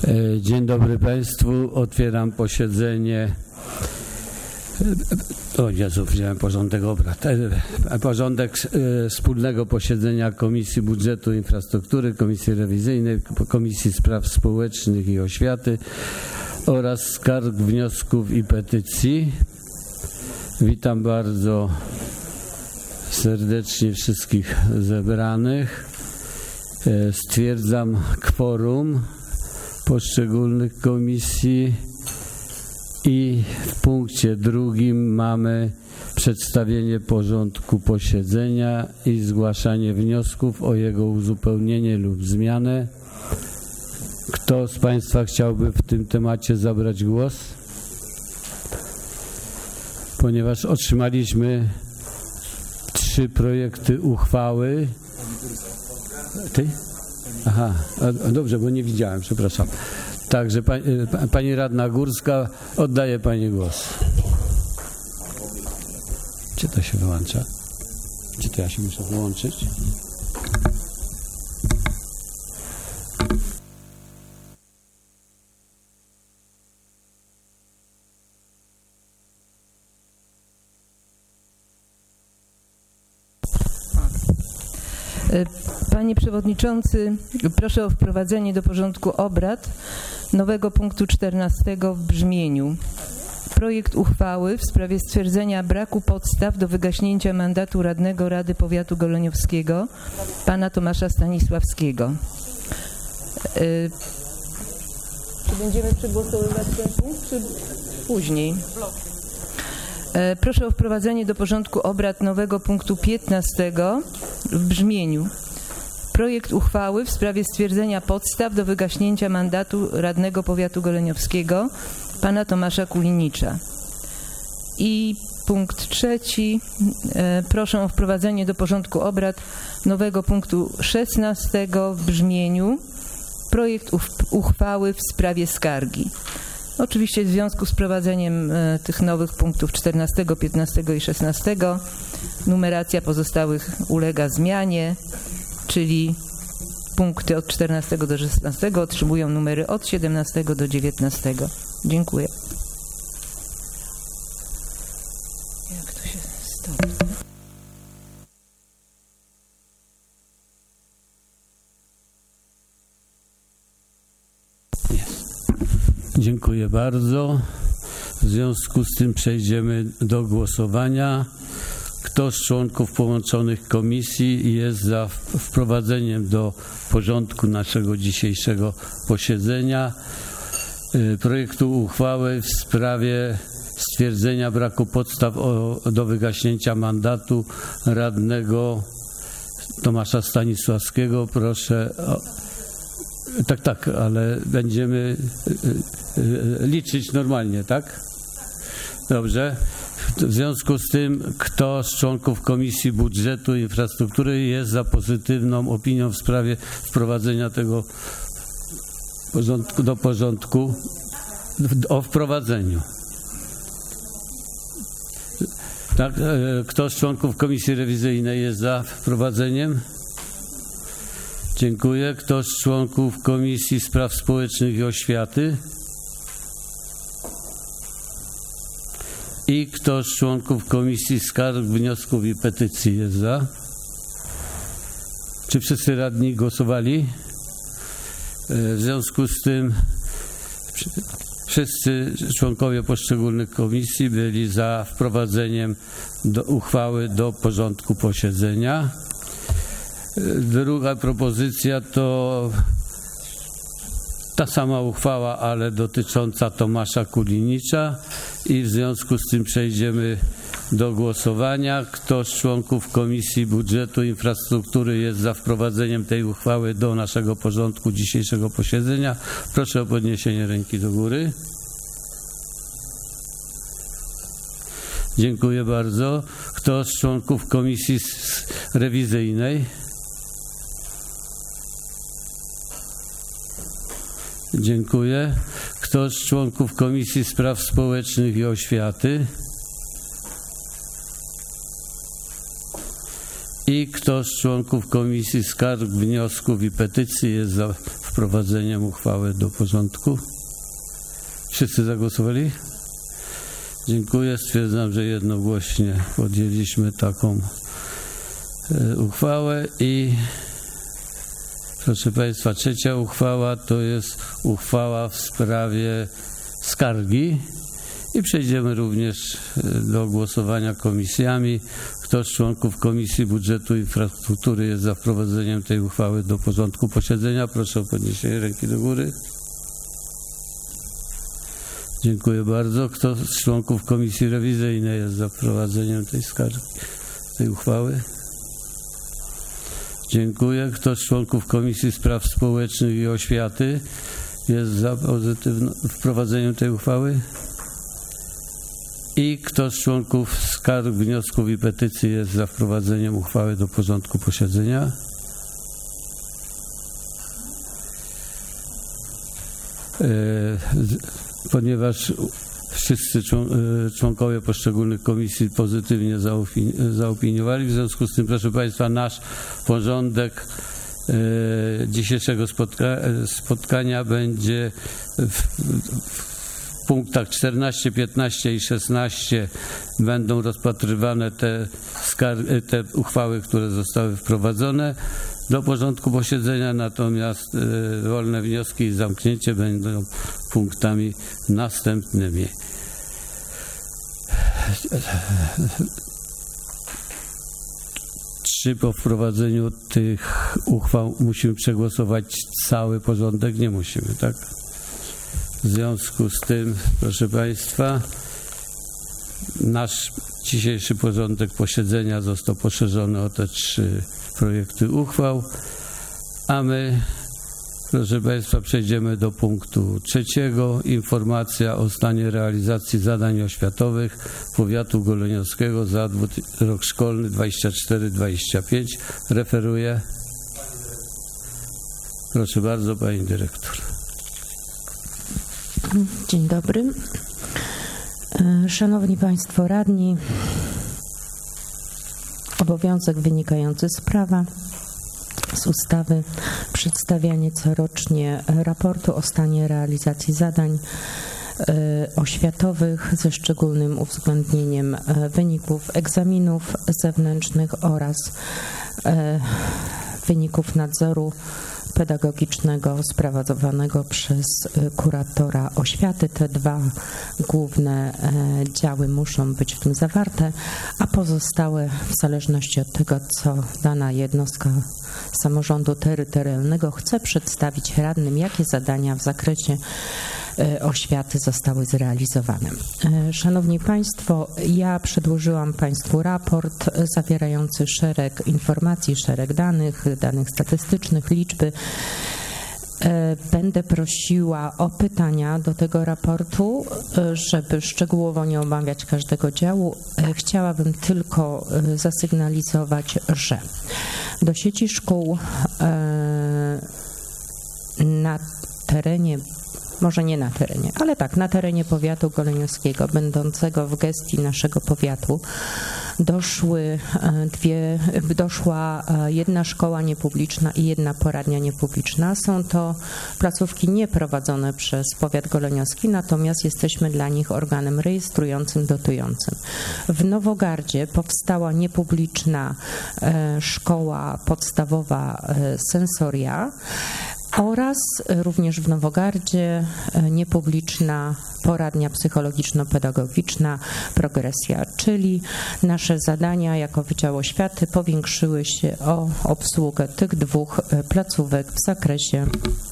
Dzień dobry Państwu. Otwieram posiedzenie. O Jezu, wziąłem porządek obrad. Porządek wspólnego posiedzenia Komisji Budżetu i Infrastruktury, Komisji Rewizyjnej, Komisji Spraw Społecznych i Oświaty oraz skarg, wniosków i petycji. Witam bardzo serdecznie wszystkich zebranych. Stwierdzam kworum poszczególnych komisji i w punkcie drugim mamy przedstawienie porządku posiedzenia i zgłaszanie wniosków o jego uzupełnienie lub zmianę. Kto z Państwa chciałby w tym temacie zabrać głos? Ponieważ otrzymaliśmy 3 projekty uchwały. Ty? Aha, dobrze, bo nie widziałem, przepraszam. Także pani radna Górska, oddaję pani głos. Gdzie to się wyłącza? Gdzie to ja się muszę wyłączyć? Panie Przewodniczący, proszę o wprowadzenie do porządku obrad nowego punktu 14 w brzmieniu: projekt uchwały w sprawie stwierdzenia braku podstaw do wygaśnięcia mandatu radnego Rady Powiatu Goleniowskiego pana Tomasza Stanisławskiego. Czy będziemy przegłosowywać ten punkt, czy później? Proszę o wprowadzenie do porządku obrad nowego punktu 15 w brzmieniu: projekt uchwały w sprawie stwierdzenia podstaw do wygaśnięcia mandatu radnego powiatu goleniowskiego pana Tomasza Kulinicza. I punkt 3. Proszę o wprowadzenie do porządku obrad nowego punktu 16 w brzmieniu: projekt uchwały w sprawie skargi. Oczywiście w związku z prowadzeniem tych nowych punktów 14, 15 i 16 numeracja pozostałych ulega zmianie, czyli punkty od 14 do 16 otrzymują numery od 17 do 19. Dziękuję. Jak to się stopni? Dziękuję bardzo. W związku z tym przejdziemy do głosowania. Kto z członków połączonych komisji jest za wprowadzeniem do porządku naszego dzisiejszego posiedzenia projektu uchwały w sprawie stwierdzenia braku podstaw do wygaśnięcia mandatu radnego Tomasza Stanisławskiego? Proszę o... Tak, ale będziemy liczyć normalnie, tak? Dobrze. W związku z tym, kto z członków Komisji Budżetu i Infrastruktury jest za pozytywną opinią w sprawie wprowadzenia tego do porządku o wprowadzeniu? Tak. Kto z członków Komisji Rewizyjnej jest za wprowadzeniem? Dziękuję. Kto z członków Komisji Spraw Społecznych i Oświaty? I kto z członków Komisji Skarg, Wniosków i Petycji jest za? Czy wszyscy radni głosowali? W związku z tym wszyscy członkowie poszczególnych komisji byli za wprowadzeniem do uchwały do porządku posiedzenia. Druga propozycja to ta sama uchwała, ale dotycząca Tomasza Kulinicza i w związku z tym przejdziemy do głosowania. Kto z członków Komisji Budżetu i Infrastruktury jest za wprowadzeniem tej uchwały do naszego porządku dzisiejszego posiedzenia? Proszę o podniesienie ręki do góry. Dziękuję bardzo. Kto z członków Komisji Rewizyjnej? Dziękuję. Kto z członków Komisji Spraw Społecznych i Oświaty? I kto z członków Komisji Skarg, Wniosków i Petycji jest za wprowadzeniem uchwały do porządku. Wszyscy zagłosowali? Dziękuję. Stwierdzam, że jednogłośnie podjęliśmy taką uchwałę i proszę Państwa, trzecia uchwała to jest uchwała w sprawie skargi i przejdziemy również do głosowania komisjami. Kto z członków Komisji Budżetu i Infrastruktury jest za wprowadzeniem tej uchwały do porządku posiedzenia? Proszę o podniesienie ręki do góry. Dziękuję bardzo. Kto z członków Komisji Rewizyjnej jest za wprowadzeniem tej skargi, tej uchwały? Dziękuję. Kto z członków Komisji Spraw Społecznych i Oświaty jest za wprowadzeniem tej uchwały? I kto z członków skarg, wniosków i petycji jest za wprowadzeniem uchwały do porządku posiedzenia? Ponieważ wszyscy członkowie poszczególnych komisji pozytywnie zaopiniowali, w związku z tym, proszę Państwa, nasz porządek dzisiejszego spotkania będzie w punktach 14, 15 i 16 będą rozpatrywane te uchwały, które zostały wprowadzone do porządku posiedzenia, natomiast wolne wnioski i zamknięcie będą punktami następnymi. Czy po wprowadzeniu tych uchwał musimy przegłosować cały porządek? Nie musimy, tak? W związku z tym, proszę Państwa, nasz dzisiejszy porządek posiedzenia został poszerzony o te 3 projekty uchwał, a my, proszę Państwa, przejdziemy do punktu 3. Informacja o stanie realizacji zadań oświatowych powiatu goleniowskiego za rok szkolny 24-25. Referuję. Proszę bardzo, Pani Dyrektor. Dzień dobry. Szanowni Państwo Radni, obowiązek wynikający z prawa, z ustawy, przedstawianie corocznie raportu o stanie realizacji zadań oświatowych ze szczególnym uwzględnieniem wyników egzaminów zewnętrznych oraz wyników nadzoru pedagogicznego sprawowanego przez kuratora oświaty. Te 2 główne działy muszą być w tym zawarte, a pozostałe w zależności od tego, co dana jednostka samorządu terytorialnego chce przedstawić radnym, jakie zadania w zakresie oświaty zostały zrealizowane. Szanowni Państwo, ja przedłożyłam Państwu raport zawierający szereg informacji, szereg danych statystycznych, liczby. Będę prosiła o pytania do tego raportu, żeby szczegółowo nie omawiać każdego działu. Chciałabym tylko zasygnalizować, że do sieci szkół na terenie, może nie na terenie, ale tak, na terenie powiatu goleniowskiego, będącego w gestii naszego powiatu, doszła 1 szkoła niepubliczna i 1 poradnia niepubliczna. Są to placówki nieprowadzone przez powiat goleniowski, natomiast jesteśmy dla nich organem rejestrującym, dotującym. W Nowogardzie powstała niepubliczna szkoła podstawowa Sensoria, oraz również w Nowogardzie niepubliczna poradnia psychologiczno-pedagogiczna Progresja, czyli nasze zadania jako Wydział Oświaty powiększyły się o obsługę tych 2 placówek w zakresie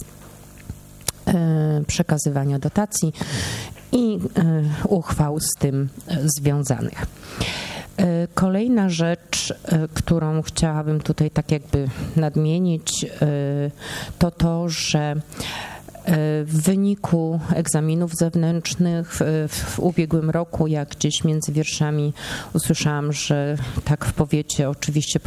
przekazywania dotacji i uchwał z tym związanych. Kolejna rzecz, którą chciałabym tutaj tak jakby nadmienić, to to, że w wyniku egzaminów zewnętrznych w ubiegłym roku, jak gdzieś między wierszami usłyszałam, że tak w powiecie, oczywiście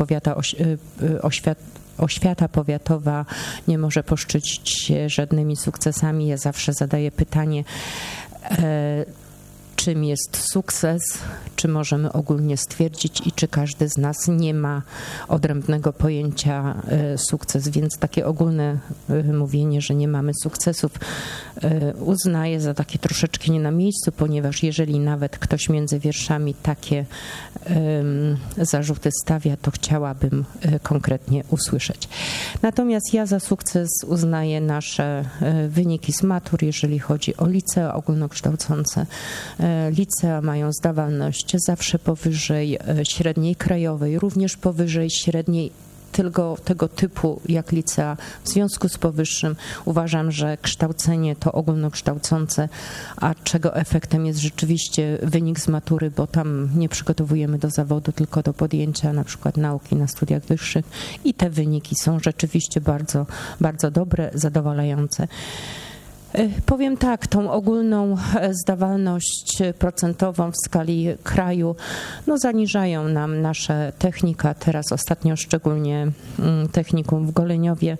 oświata powiatowa nie może poszczycić się żadnymi sukcesami. Ja zawsze zadaję pytanie, czym jest sukces, czy możemy ogólnie stwierdzić i czy każdy z nas nie ma odrębnego pojęcia sukces, więc takie ogólne mówienie, że nie mamy sukcesów, uznaję za takie troszeczkę nie na miejscu, ponieważ jeżeli nawet ktoś między wierszami takie zarzuty stawia, to chciałabym konkretnie usłyszeć. Natomiast ja za sukces uznaję nasze wyniki z matur, jeżeli chodzi o licea ogólnokształcące. Licea mają zdawalność zawsze powyżej średniej krajowej, również powyżej średniej tylko tego typu jak licea. W związku z powyższym uważam, że kształcenie to ogólnokształcące, a czego efektem jest rzeczywiście wynik z matury, bo tam nie przygotowujemy do zawodu, tylko do podjęcia na przykład nauki na studiach wyższych i te wyniki są rzeczywiście bardzo, bardzo dobre, zadowalające. Powiem tak, tą ogólną zdawalność procentową w skali kraju zaniżają nam nasze technika, teraz ostatnio szczególnie technikum w Goleniowie.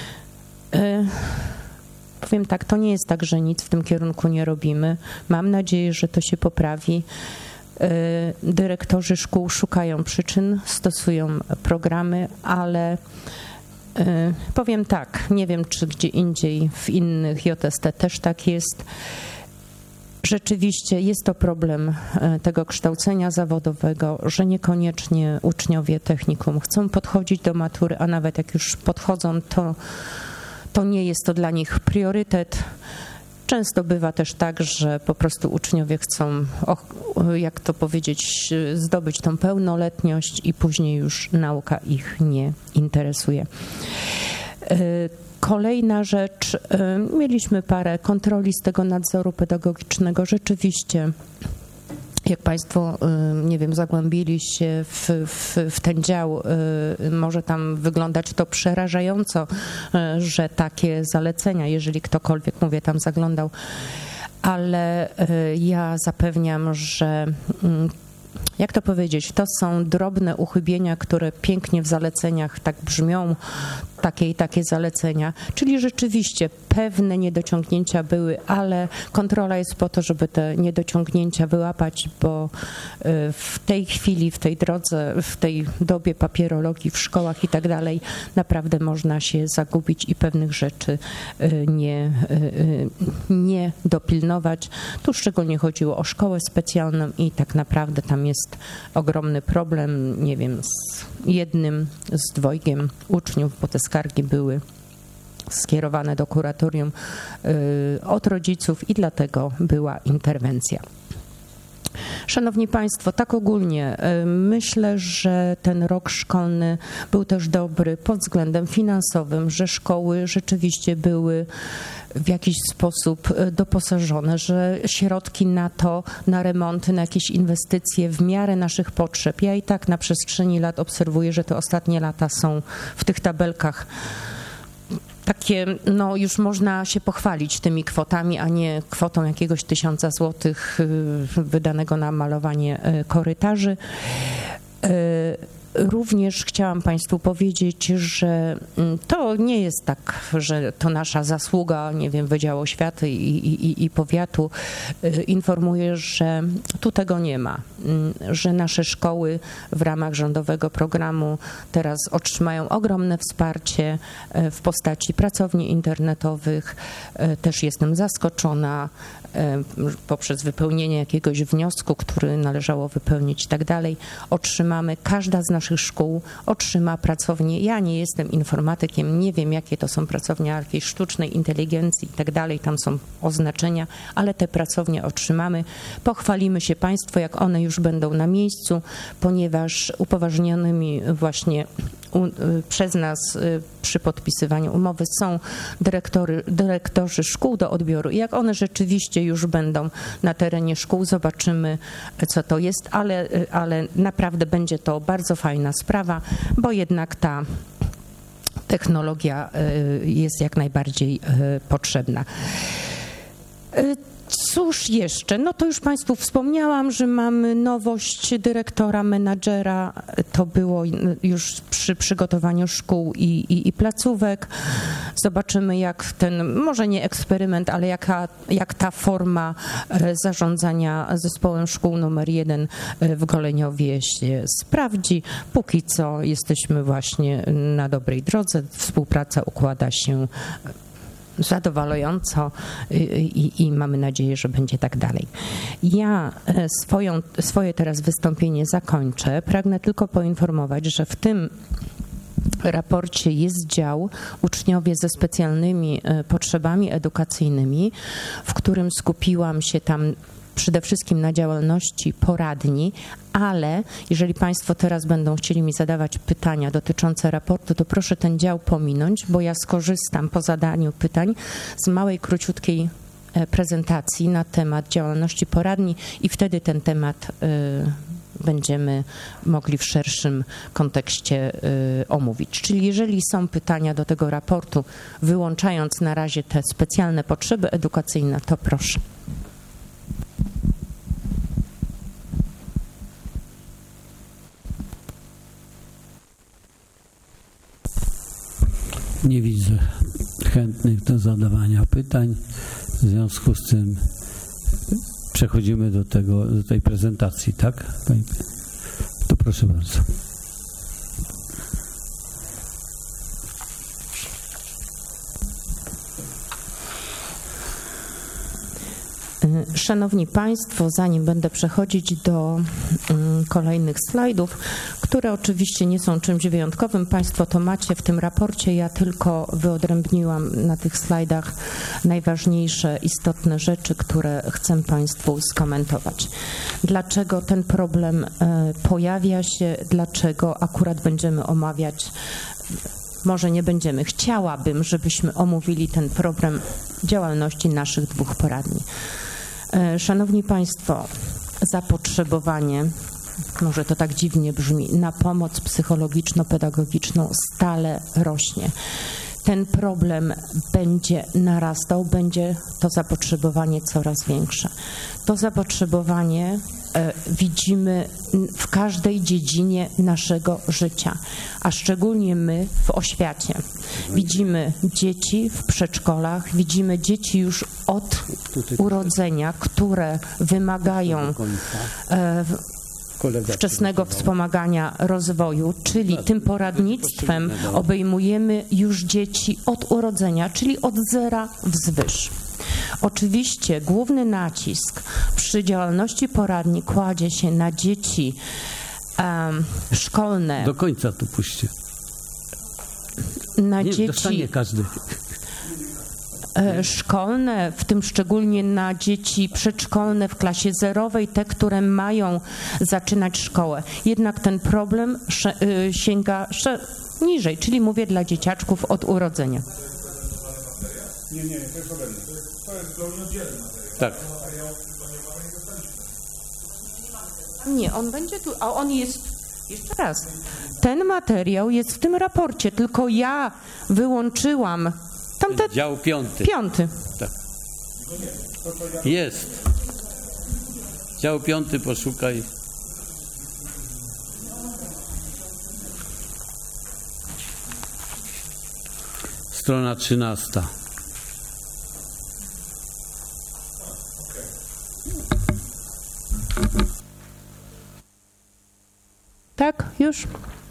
Powiem tak, to nie jest tak, że nic w tym kierunku nie robimy. Mam nadzieję, że to się poprawi. Dyrektorzy szkół szukają przyczyn, stosują programy, ale powiem tak, nie wiem, czy gdzie indziej w innych JST też tak jest. Rzeczywiście jest to problem tego kształcenia zawodowego, że niekoniecznie uczniowie technikum chcą podchodzić do matury, a nawet jak już podchodzą, to nie jest to dla nich priorytet. Często bywa też tak, że po prostu uczniowie chcą, jak to powiedzieć, zdobyć tą pełnoletność i później już nauka ich nie interesuje. Kolejna rzecz, mieliśmy parę kontroli z tego nadzoru pedagogicznego. Rzeczywiście, jak Państwo, nie wiem, zagłębili się w ten dział, może tam wyglądać to przerażająco, że takie zalecenia, jeżeli ktokolwiek, mówię, tam zaglądał, ale ja zapewniam, że jak to powiedzieć, to są drobne uchybienia, które pięknie w zaleceniach tak brzmią, takie i takie zalecenia, czyli rzeczywiście pewne niedociągnięcia były, ale kontrola jest po to, żeby te niedociągnięcia wyłapać, bo w tej chwili, w tej drodze, w tej dobie papierologii w szkołach i tak dalej, naprawdę można się zagubić i pewnych rzeczy nie dopilnować. Tu szczególnie chodziło o szkołę specjalną i tak naprawdę tam jest ogromny problem, nie wiem, z jednym, z dwojgiem uczniów, bo te skargi były skierowane do kuratorium od rodziców i dlatego była interwencja. Szanowni Państwo, tak ogólnie myślę, że ten rok szkolny był też dobry pod względem finansowym, że szkoły rzeczywiście były w jakiś sposób doposażone, że środki na to, na remonty, na jakieś inwestycje w miarę naszych potrzeb. Ja i tak na przestrzeni lat obserwuję, że te ostatnie lata są w tych tabelkach takie, już można się pochwalić tymi kwotami, a nie kwotą jakiegoś 1000 złotych wydanego na malowanie korytarzy. Również chciałam Państwu powiedzieć, że to nie jest tak, że to nasza zasługa, nie wiem, Wydziału Oświaty i powiatu. Informuję, że tu tego nie ma, że nasze szkoły w ramach rządowego programu teraz otrzymają ogromne wsparcie w postaci pracowni internetowych. Też jestem zaskoczona poprzez wypełnienie jakiegoś wniosku, który należało wypełnić i tak dalej. Otrzymamy, każda z naszych szkół otrzyma pracownię. Ja nie jestem informatykiem, nie wiem, jakie to są pracownie jakiejś sztucznej inteligencji i tak dalej, tam są oznaczenia, ale te pracownie otrzymamy. Pochwalimy się Państwu, jak one już będą na miejscu, ponieważ upoważnionymi właśnie przez nas przy podpisywaniu umowy są dyrektorzy szkół do odbioru. I jak one rzeczywiście już będą na terenie szkół, zobaczymy, co to jest, ale naprawdę będzie to bardzo fajna sprawa, bo jednak ta technologia jest jak najbardziej potrzebna. Cóż jeszcze? No to już Państwu wspomniałam, że mamy nowość dyrektora, menadżera. To było już przy przygotowaniu szkół i placówek. Zobaczymy, jak ten, może nie eksperyment, ale jak ta forma zarządzania zespołem szkół numer 1 w Goleniowie się sprawdzi. Póki co jesteśmy właśnie na dobrej drodze. Współpraca układa się zadowalająco i mamy nadzieję, że będzie tak dalej. Ja swoje teraz wystąpienie zakończę. Pragnę tylko poinformować, że w tym raporcie jest dział uczniowie ze specjalnymi potrzebami edukacyjnymi, w którym skupiłam się tam przede wszystkim na działalności poradni, ale jeżeli Państwo teraz będą chcieli mi zadawać pytania dotyczące raportu, to proszę ten dział pominąć, bo ja skorzystam po zadaniu pytań z małej, króciutkiej prezentacji na temat działalności poradni i wtedy ten temat będziemy mogli w szerszym kontekście omówić. Czyli jeżeli są pytania do tego raportu, wyłączając na razie te specjalne potrzeby edukacyjne, to proszę. Nie widzę chętnych do zadawania pytań. W związku z tym przechodzimy do tej prezentacji, tak? To proszę bardzo. Szanowni Państwo, zanim będę przechodzić do kolejnych slajdów, które oczywiście nie są czymś wyjątkowym, Państwo to macie w tym raporcie, ja tylko wyodrębniłam na tych slajdach najważniejsze, istotne rzeczy, które chcę Państwu skomentować. Dlaczego ten problem pojawia się, dlaczego akurat będziemy omawiać, może nie będziemy, chciałabym, żebyśmy omówili ten problem działalności naszych 2 poradni. Szanowni Państwo, zapotrzebowanie, może to tak dziwnie brzmi, na pomoc psychologiczno-pedagogiczną stale rośnie. Ten problem będzie narastał, będzie to zapotrzebowanie coraz większe. To zapotrzebowanie widzimy w każdej dziedzinie naszego życia, a szczególnie my w oświacie. Widzimy dzieci w przedszkolach, widzimy dzieci już od urodzenia, które wymagają wczesnego wspomagania rozwoju, czyli tym poradnictwem obejmujemy już dzieci od urodzenia, czyli od 0 wzwyż. Oczywiście główny nacisk przy działalności poradni kładzie się na dzieci szkolne. Do końca tu puśćcie. Na nie, dzieci dostanie każdy. Szkolne, w tym szczególnie na dzieci przedszkolne w klasie 0, te, które mają zaczynać szkołę. Jednak ten problem sięga niżej, czyli mówię dla dzieciaczków od urodzenia. Nie, to jest ode mnie. To jest zupełnie oddzielne. Tak. Nie, on będzie tu, a on jest, jeszcze raz, ten materiał jest w tym raporcie, tylko ja wyłączyłam tamte... Dział 5. 5. Tak. Jest. Dział 5, poszukaj. Strona 13. Tak, już?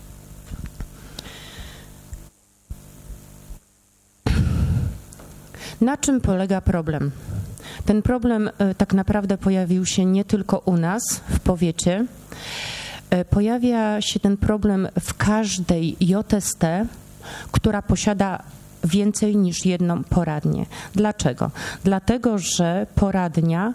Na czym polega problem? Ten problem tak naprawdę pojawił się nie tylko u nas w powiecie. Pojawia się ten problem w każdej JST, która posiada więcej niż jedną poradnię. Dlaczego? Dlatego, że poradnia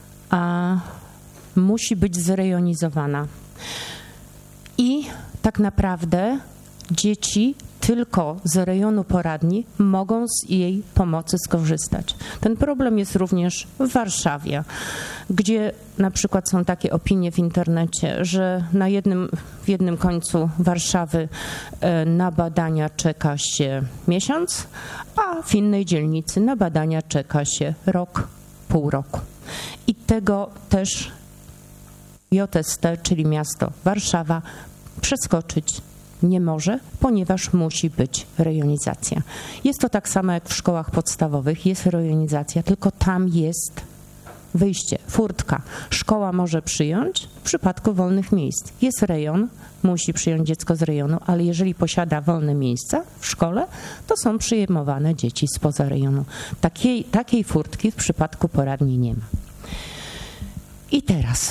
musi być zrejonizowana. I tak naprawdę dzieci tylko z rejonu poradni mogą z jej pomocy skorzystać. Ten problem jest również w Warszawie, gdzie na przykład są takie opinie w internecie, że w jednym końcu Warszawy na badania czeka się miesiąc, a w innej dzielnicy na badania czeka się rok. pół roku. I tego też JST, czyli miasto Warszawa, przeskoczyć nie może, ponieważ musi być rejonizacja. Jest to tak samo jak w szkołach podstawowych, jest rejonizacja, tylko tam jest wyjście, furtka. Szkoła może przyjąć w przypadku wolnych miejsc. Jest rejon, musi przyjąć dziecko z rejonu, ale jeżeli posiada wolne miejsca w szkole, to są przyjmowane dzieci spoza rejonu. Takiej furtki w przypadku poradni nie ma. I teraz,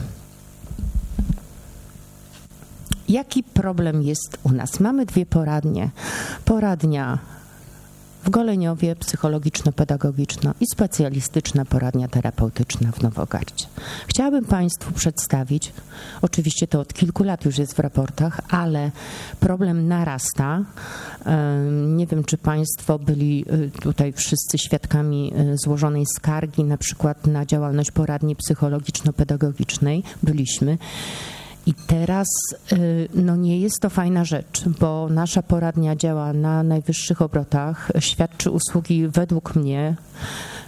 jaki problem jest u nas? Mamy dwie poradnie. Poradnia w Goleniowie, psychologiczno-pedagogiczna i specjalistyczna poradnia terapeutyczna w Nowogardzie. Chciałabym Państwu przedstawić, oczywiście to od kilku lat już jest w raportach, ale problem narasta. Nie wiem, czy Państwo byli tutaj wszyscy świadkami złożonej skargi, na przykład na działalność poradni psychologiczno-pedagogicznej. Byliśmy. I teraz no nie jest to fajna rzecz, bo nasza poradnia działa na najwyższych obrotach, świadczy usługi według mnie